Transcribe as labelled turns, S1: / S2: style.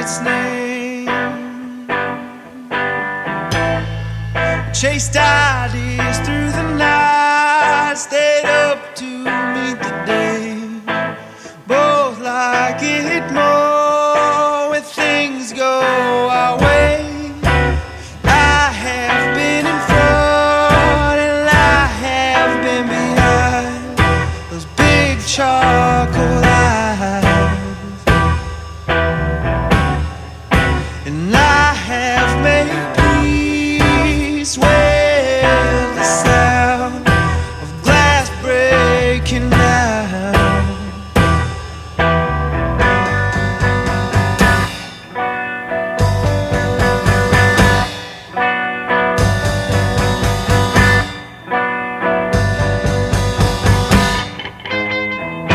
S1: its name. Chased ideas through the night, stayed up to meet the day. Both like it more when things go our way. I have been in front and I have been behind those big charcoal eyes, and I have made peace with the sun.